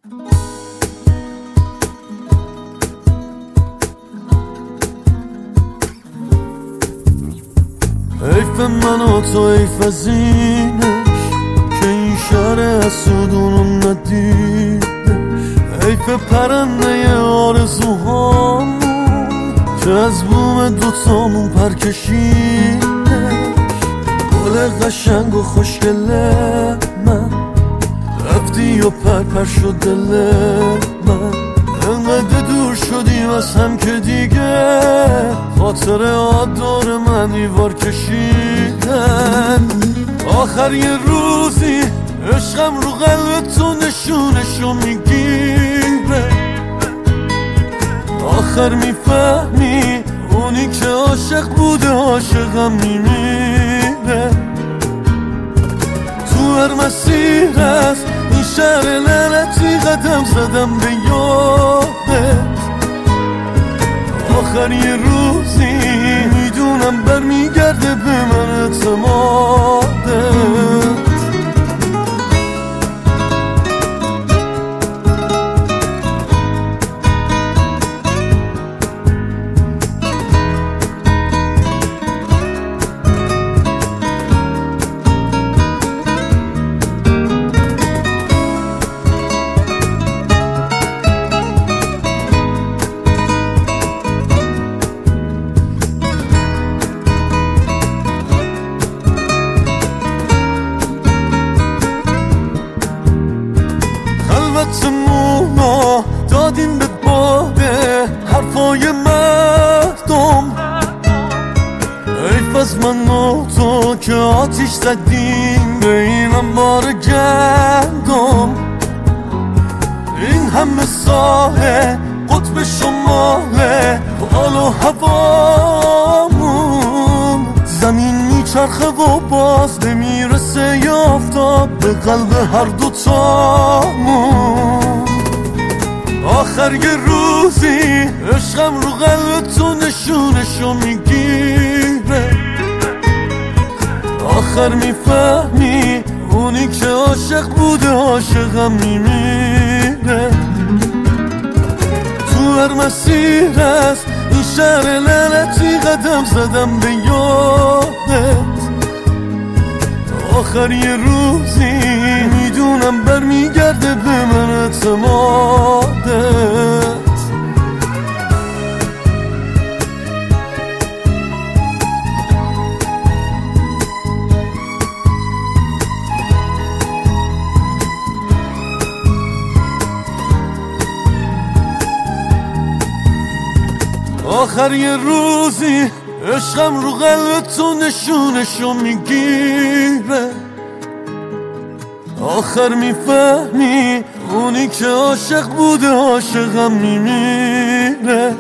حیف من و تو، حیف از اینش که این شهر حسودونو ندیدش. حیف پرنده آرزوهامون که از بوم دوتامون پر کشیدش. گل قشنگ و خوشگل من رفتی و پر شد دل من. انقدر دور شدیم از هم که دیگه خاطرات دور من دیوار کشیدن. آخر یه روزی عشقم رو قلب تو نشونشو میگیره. آخر میفهمی اونی که عاشق بوده عاشقم میمیره. تو هر مسیر از این شهر لعنتی قدم زدم به یادت. آخر یه روزی میدونم برمیگرده به من اعتمادت. خلوتمونو دادیم به باده حرفای مردم. حیف از من و تو که آتیش زدیم به این انبار گندم. این همه ساله قطب شماله حال و هوامون. زمین میچرخه و باز نمیرسه ی آفتاب به قلب هر دوتامون. آخر یه روزی عشقم رو قلب تو نشونشو میگیره. آخر میفهمی اونی که عاشق بوده عاشقم میمیره. تو هر مسیر از این شهر لعنتی قدم زدم به یادت. آخر یه روزی میدونم برمیگرده به من اعتمادت. آخر یه روزی عشقم رو قلب تو نشونشو میگیره. آخر میفهمی اونی که عاشق بوده عاشقم میمیره.